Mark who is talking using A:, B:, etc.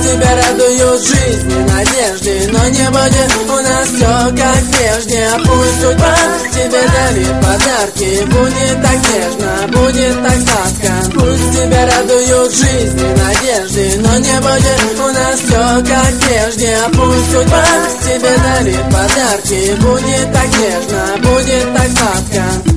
A: тебя радуют жизни, надежды, но не будет у нас все как прежде. Пусть судьба тебе дарит подарки, будет так нежно, будет так сладко. Пусть тебя радуют жизни, надежды, но не будет у нас все как прежде. Пусть судьба тебе дарит подарки, будет так нежно, будет так сладко.